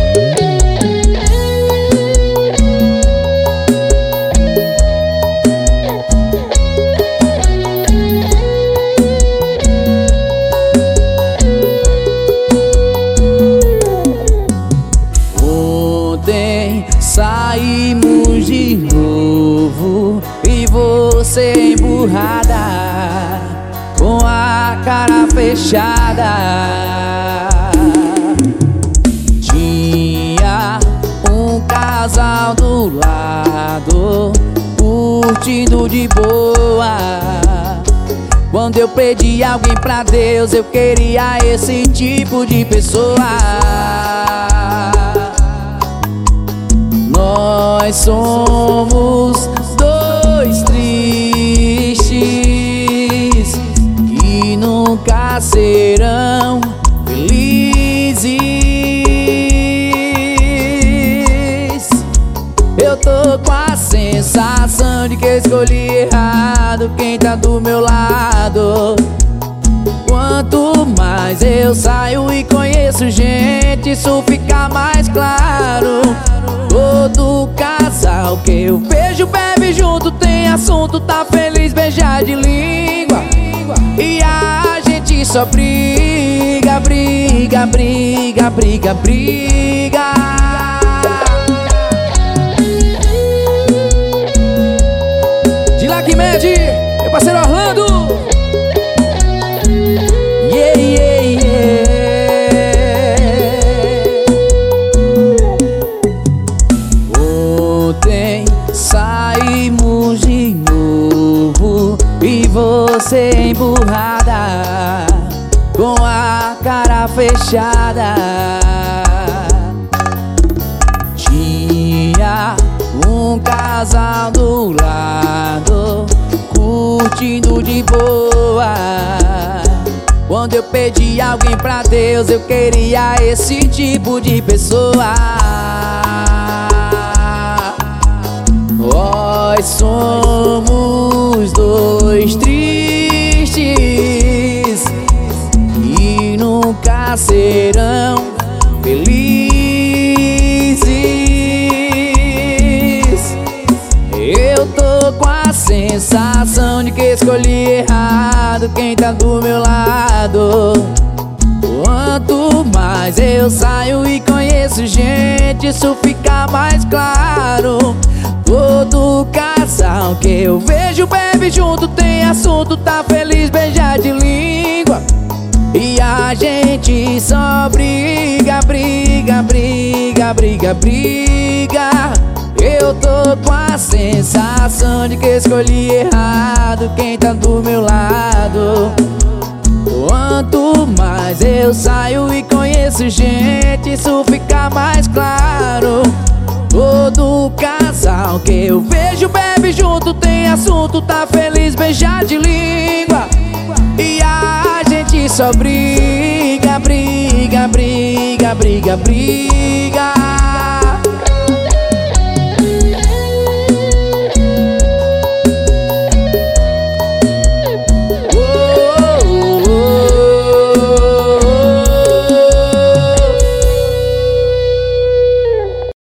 Saímos de novo e você emburrada, com a cara fechada. Tinha um casal do lado, curtindo de boa. Quando eu pedi alguém pra Deus, eu queria esse tipo de pessoa. Nós somos dois tristes que nunca serão felizes. Eu tô com a sensação de que escolhi errado quem tá do meu lado. Quanto mais eu saio e conheço gente, isso fica mais claro. Todo casal que eu vejo bebe junto, tem assunto, tá feliz, beijar de língua. E a gente só briga, briga, briga, briga, briga. De lá que mede, meu parceiro Orlando. Saímos de novo e você emburrada, com a cara fechada. Tinha um casal do lado, curtindo de boa. Quando eu pedi alguém pra Deus, eu queria esse tipo de pessoa. Nós somos dois tristes que nunca serão felizes. Eu tô com a sensação de que escolhi errado quem tá do meu lado. Quanto mais eu saio e conheço gente, isso fica mais claro. Todo casal que eu vejo bebe junto, tem assunto, tá feliz, beijar de língua. E a gente só briga, briga, briga, briga, briga. Eu tô com a sensação de que escolhi errado quem tá do meu lado. Quanto mais eu saio e conheço gente, isso fica mais claro. Todo casal que eu vejo bebe junto, tem assunto, tá feliz, beijar de língua. E a gente só briga, briga, briga, briga, briga.